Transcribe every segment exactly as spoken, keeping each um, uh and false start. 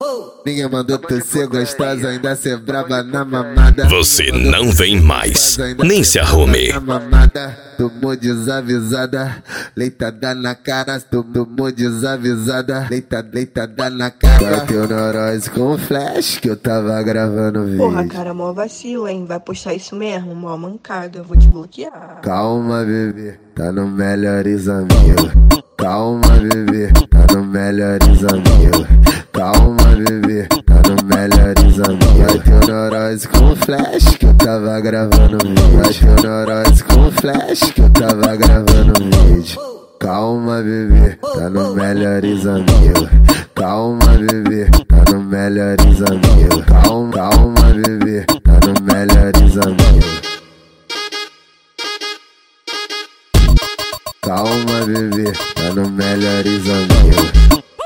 Ninguém mandou tu ser gostosa, ainda ser braba na mamada. Você não vem mais, nem se arrume. Tomou desavisada, leitada na cara. Tomou desavisada, leita, leitada na cara. Bateu neurose com flash que eu tava gravando vídeo. Porra, cara, mó vacilo, hein? Vai postar isso mesmo? Mó mancada, eu vou te bloquear. Calma, bebê, tá no Melhores Amigos. Calma, bebê, tá no Melhores Amigos. Calma, bebê, tá no Melhores Amigos. Bateu neurose com flash que eu tava gravando vídeo. Bateu neurose com flash que eu tava gravando vídeo. Calma, bebê, tá no Melhores Amigos. Calma, bebê, tá no Melhores Amigos. Calma, calma, bebê, tá no Melhores Amigos. Calma, bebê, tá no Melhores Amigos.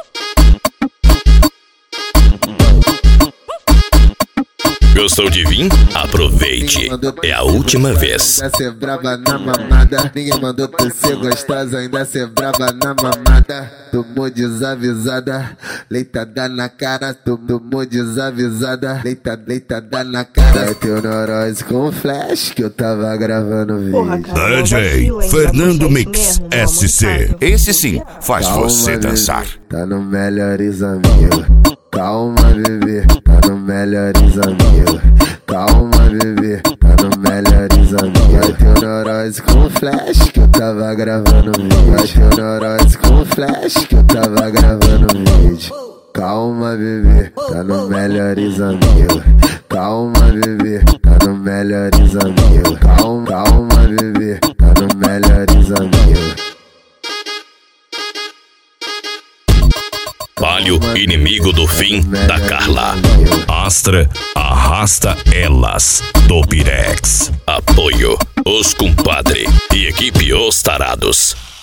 Gostou de vir? Aproveite, é a última vez. Ainda ser braba na mamada. Ninguém mandou tu ser gostosa, ainda ser braba na mamada. Tomou desavisada, leitada na cara. Tomou desavisada, leita, leitada na cara. Bateu neurose com flash que eu tava gravando vídeo. Porra, cara, D J Fernando Mix S C. Esse sim faz Calma, você bebê, dançar. tá no Melhores Amigos. Calma, bebê, tá no Melhores Amigos. Calma, bebê, tá no Melhores Amigos. Bateu neurose com flash que eu tava gravando vídeo. Bateu neurose com flash que eu tava gravando vídeo. Calma, bebê, tá no Melhores Amigos. Calma, bebê, tá no Melhores Amigos. Calma, calma, bebê, tá no Melhores Amigos. Palio, inimigo do fim da Carla. Astra, arrasta elas do Pirex. Apoio, os compadre e equipe Os Tarados.